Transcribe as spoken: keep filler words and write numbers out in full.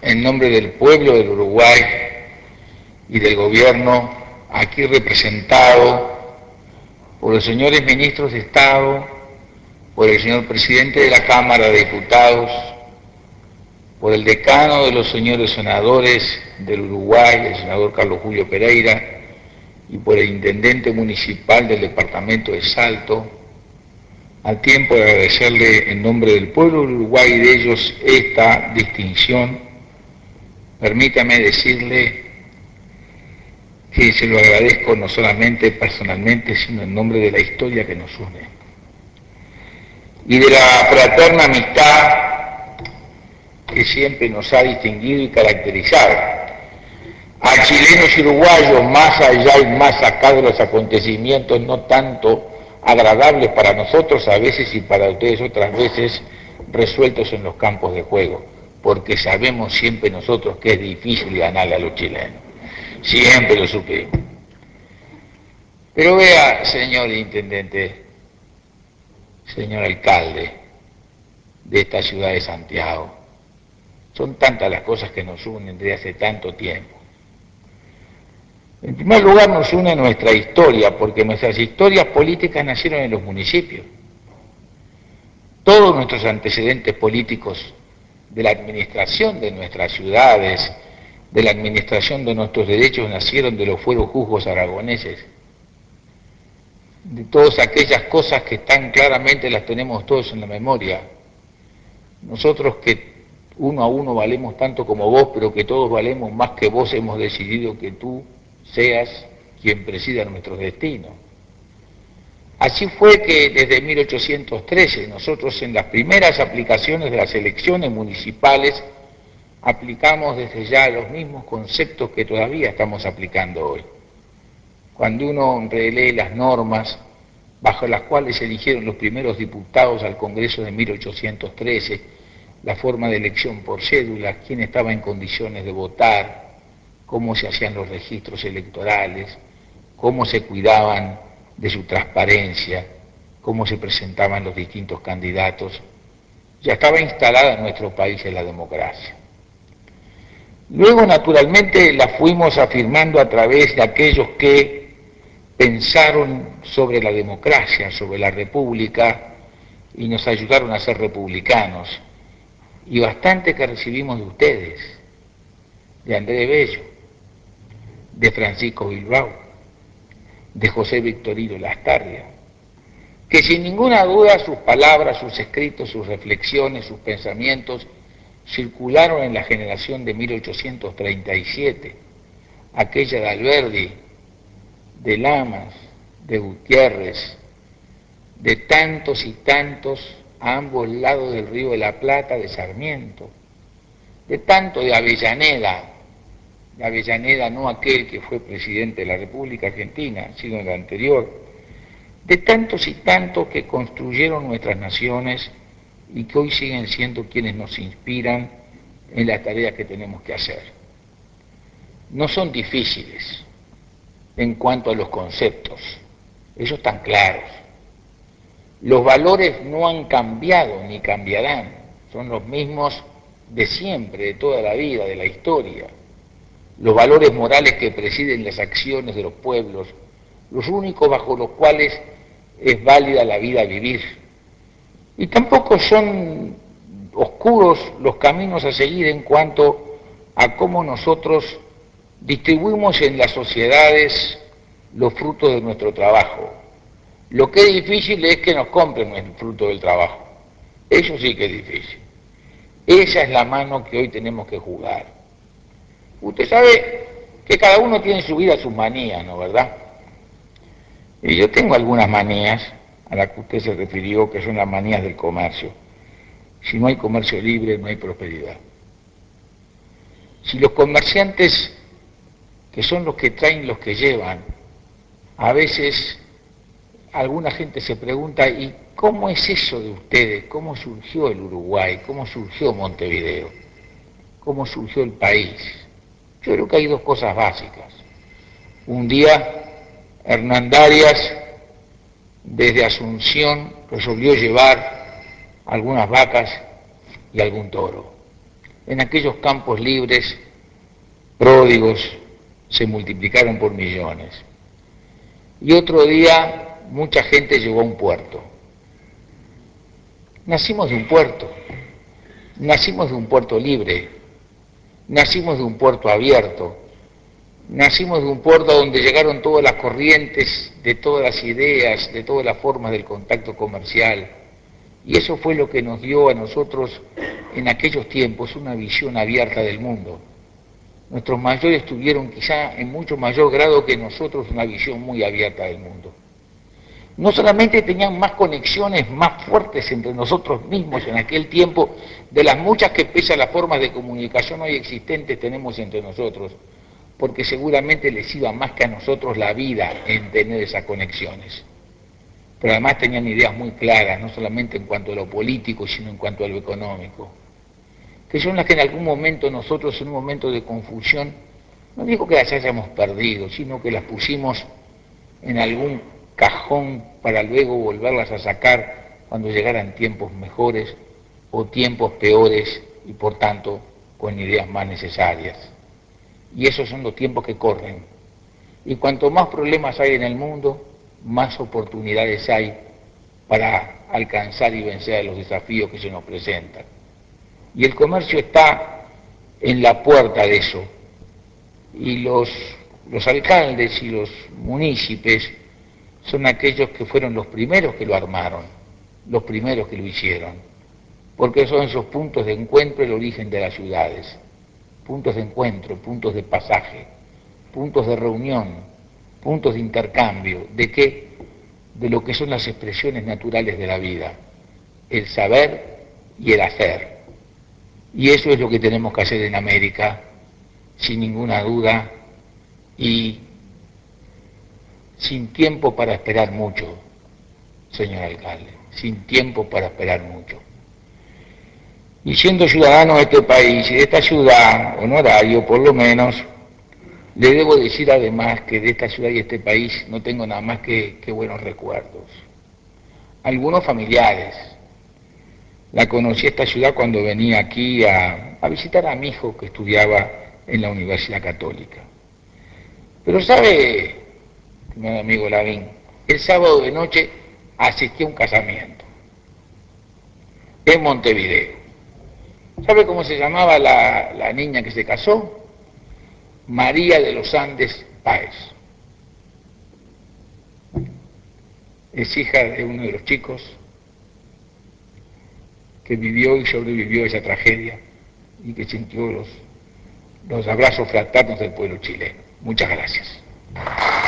en nombre del pueblo del Uruguay y del gobierno aquí representado por los señores ministros de Estado, por el señor presidente de la Cámara de Diputados, por el decano de los señores senadores del Uruguay, el senador Carlos Julio Pereira, y por el intendente municipal del departamento de Salto, al tiempo de agradecerle en nombre del pueblo del Uruguay y de ellos esta distinción, permítame decirle que se lo agradezco no solamente personalmente, sino en nombre de la historia que nos une y de la fraterna amistad que siempre nos ha distinguido y caracterizado a chilenos y uruguayos, más allá y más acá de los acontecimientos no tanto agradables para nosotros a veces y para ustedes otras veces, resueltos en los campos de juego, porque sabemos siempre nosotros que es difícil ganarle a los chilenos, siempre lo supimos. Pero vea, señor intendente, señor alcalde de esta ciudad de Santiago, son tantas las cosas que nos unen desde hace tanto tiempo. En primer lugar nos une nuestra historia, porque nuestras historias políticas nacieron en los municipios. Todos nuestros antecedentes políticos de la administración de nuestras ciudades, de la administración de nuestros derechos, nacieron de los fueros juzgos aragoneses. De todas aquellas cosas que tan claramente las tenemos todos en la memoria. Nosotros que uno a uno valemos tanto como vos, pero que todos valemos más que vos, hemos decidido que tú seas quien presida nuestros destinos. Así fue que desde mil ochocientos trece nosotros en las primeras aplicaciones de las elecciones municipales aplicamos desde ya los mismos conceptos que todavía estamos aplicando hoy. Cuando uno relee las normas bajo las cuales se eligieron los primeros diputados al Congreso de mil ochocientos trece, la forma de elección por cédula, quién estaba en condiciones de votar, cómo se hacían los registros electorales, cómo se cuidaban de su transparencia, cómo se presentaban los distintos candidatos, ya estaba instalada en nuestro país en la democracia. Luego, naturalmente, la fuimos afirmando a través de aquellos que pensaron sobre la democracia, sobre la república, y nos ayudaron a ser republicanos. Y bastante que recibimos de ustedes, de Andrés Bello, de Francisco Bilbao, de José Victorino Lastarria, que sin ninguna duda sus palabras, sus escritos, sus reflexiones, sus pensamientos circularon en la generación de mil ochocientos treinta y siete, aquella de Alberdi, de Lamas, de Gutiérrez, de tantos y tantos a ambos lados del río de la Plata, de Sarmiento, de tanto de Avellaneda, de Avellaneda no aquel que fue presidente de la República Argentina, sino el anterior, de tantos y tantos que construyeron nuestras naciones y que hoy siguen siendo quienes nos inspiran en las tareas que tenemos que hacer. No son difíciles en cuanto a los conceptos, ellos están claros. Los valores no han cambiado ni cambiarán, son los mismos de siempre, de toda la vida, de la historia. Los valores morales que presiden las acciones de los pueblos, los únicos bajo los cuales es válida la vida a vivir. Y tampoco son oscuros los caminos a seguir en cuanto a cómo nosotros distribuimos en las sociedades los frutos de nuestro trabajo. Lo que es difícil es que nos compren el fruto del trabajo. Eso sí que es difícil. Esa es la mano que hoy tenemos que jugar. Usted sabe que cada uno tiene en su vida sus manías, ¿no verdad? Y yo tengo algunas manías a las que usted se refirió, que son las manías del comercio. Si no hay comercio libre, no hay prosperidad. Si los comerciantes, que son los que traen, los que llevan, a veces alguna gente se pregunta, ¿y cómo es eso de ustedes? ¿Cómo surgió el Uruguay? ¿Cómo surgió Montevideo? ¿Cómo surgió el país? Yo creo que hay dos cosas básicas. Un día, Hernán Darias, desde Asunción, resolvió llevar algunas vacas y algún toro. En aquellos campos libres, pródigos, se multiplicaron por millones. Y otro día, mucha gente llegó a un puerto. Nacimos de un puerto, nacimos de un puerto libre, nacimos de un puerto abierto, nacimos de un puerto donde llegaron todas las corrientes, de todas las ideas, de todas las formas del contacto comercial. Y eso fue lo que nos dio a nosotros en aquellos tiempos una visión abierta del mundo. Nuestros mayores tuvieron quizá en mucho mayor grado que nosotros una visión muy abierta del mundo. No solamente tenían más conexiones más fuertes entre nosotros mismos en aquel tiempo, de las muchas que pese a las formas de comunicación hoy existentes tenemos entre nosotros, porque seguramente les iba más que a nosotros la vida en tener esas conexiones. Pero además tenían ideas muy claras, no solamente en cuanto a lo político, sino en cuanto a lo económico, que son las que en algún momento nosotros, en un momento de confusión, no digo que las hayamos perdido, sino que las pusimos en algún cajón para luego volverlas a sacar cuando llegaran tiempos mejores o tiempos peores y por tanto con ideas más necesarias. Y esos son los tiempos que corren. Y cuanto más problemas hay en el mundo, más oportunidades hay para alcanzar y vencer los desafíos que se nos presentan. Y el comercio está en la puerta de eso. Y los, los alcaldes y los municipios son aquellos que fueron los primeros que lo armaron, los primeros que lo hicieron, porque son esos puntos de encuentro el origen de las ciudades, puntos de encuentro, puntos de pasaje, puntos de reunión, puntos de intercambio. ¿De qué? De lo que son las expresiones naturales de la vida, el saber y el hacer. Y eso es lo que tenemos que hacer en América, sin ninguna duda, y sin tiempo para esperar mucho, señor alcalde, sin tiempo para esperar mucho. Y siendo ciudadano de este país y de esta ciudad, honorario por lo menos, le debo decir además que de esta ciudad y de este país no tengo nada más que, que buenos recuerdos. Algunos familiares. La conocí esta ciudad cuando venía aquí a, a visitar a mi hijo que estudiaba en la Universidad Católica. Pero sabe, mi amigo Lavín, el sábado de noche asistí a un casamiento en Montevideo. ¿Sabe cómo se llamaba la, la niña que se casó? María de los Andes Páez. Es hija de uno de los chicos que vivió y sobrevivió a esa tragedia y que sintió los, los abrazos fraternos del pueblo chileno. Muchas gracias.